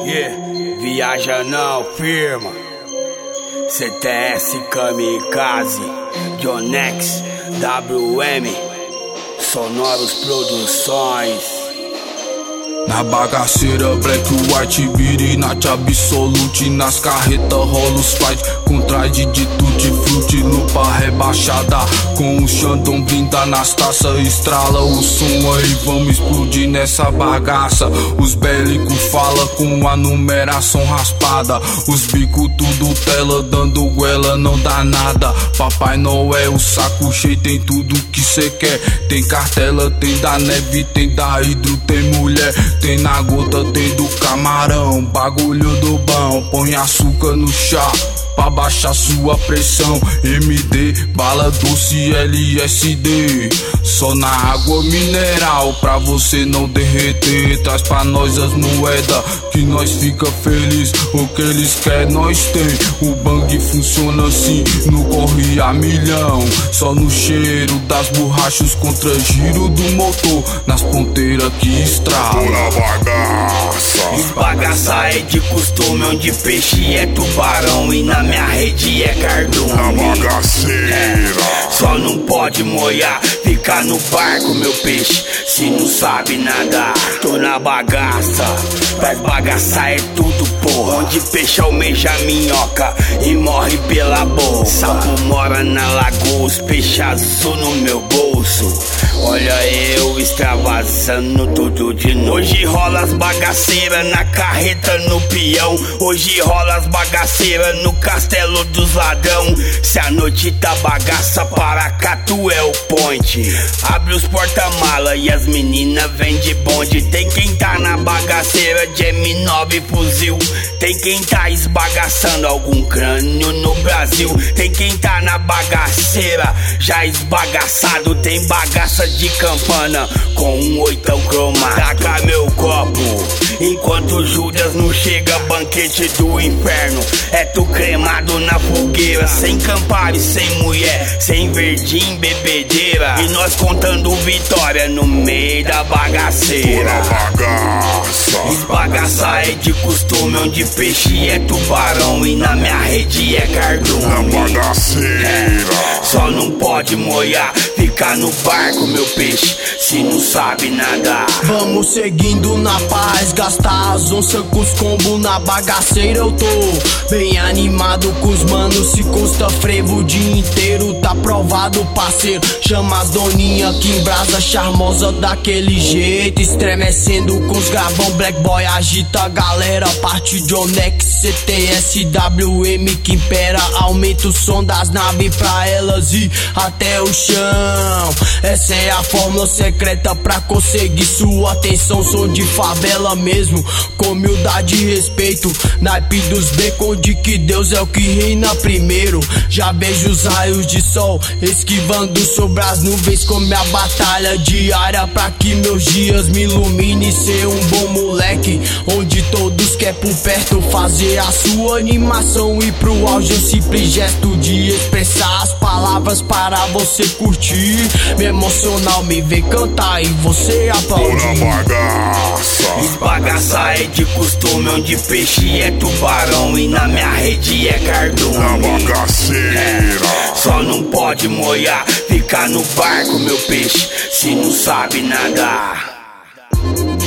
Yeah, viaja não, firma. CTS Kamikaze, Jonex, WM, Sonoros Produções. Na bagaceira, black, white, beat, nat absolute. Nas carretas rola os fight com trade de tutti frutti. Lupa rebaixada com o Xandão brinda nas taças. Estrala o som aí, vamos explodir nessa bagaça. Os bélicos fala com a numeração raspada. Os bicos tudo tela, dando goela, não dá nada. Papai Noel, o saco cheio, tem tudo que cê quer. Tem cartela, tem da neve, tem da hidro, tem mulher. Tem na gota, tem do camarão, bagulho do bom. Põe açúcar no chá pra baixar sua pressão. MD, bala doce, LSD. Só na água mineral pra você não derreter. Traz pra nós as moedas que nós fica feliz. O que eles querem nós tem. O bang funciona assim, no corre a milhão. Só no cheiro das borrachas contra giro do motor. Nas ponteiras que estrala bagaça. Esbagaça é de costume, onde peixe é tubarão e na minha rede é cardume. Na bagaceira, só não pode molhar, fica no barco meu peixe, se não sabe nadar. Tô na bagaça, mas bagaçar é tudo porra. Onde peixe almeja minhoca e morre pela boca. Sapo mora na lagoa, os peixes azul no meu bolso. Olha eu extravasando tudo de novo. Hoje rola as bagaceiras na carreta, no peão. Hoje rola as bagaceiras no castelo dos ladrão. Se a noite tá bagaça, para cá tu é o point. Abre os porta-mala e as meninas vêm de bonde. Tem quem tá na bagaceira de M9 fuzil. Tem quem tá esbagaçando algum crânio no Brasil. Tem quem tá na bagaceira já esbagaçado. Tem bagaça de campana com um oitão cromado. Taca meu copo enquanto Judas não chega. Banquete do inferno é tu cremado na fogueira. Sem Campari, sem mulher, sem verdinho, bebedeira. E nós contando vitória no meio da bagaceira. bagaça. Esbagaça é de costume, onde peixe é tubarão e na minha rede é cardume. Na bagaceira, Só não pode molhar, fica no barco meu peixe, se não sabe nadar. Vamos seguindo na paz, gastar as onças com os combos. Na bagaceira eu tô bem animado com os manos. Se consta frevo o dia inteiro, tá provado parceiro. Chama as doninha que embrasa, charmosa daquele jeito. Estremecendo com os gravão, black boy agita a galera. Parte Jonex, CTS, WM que impera. Aumenta o som das naves pra elas ir até o chão. Essa é a fórmula secreta pra conseguir sua atenção. Som de favela mesmo, com humildade e respeito. Naipe dos becos de que Deus é o que reina primeiro. Já vejo os raios de sol esquivando sobre as nuvens com minha batalha diária pra que meus dias me ilumine. Ser um bom moleque, onde todos quer por perto fazer a sua animação. E pro auge um simples gesto de expressar as palavras para você curtir. Me emocional me ver cantar e você aplaudir. na bagaça. Esbagaça é de costume, onde peixe é tubarão e na minha rede é cardume. Na bagaceira, Só não pode molhar, fica no barco meu peixe, se não sabe nadar.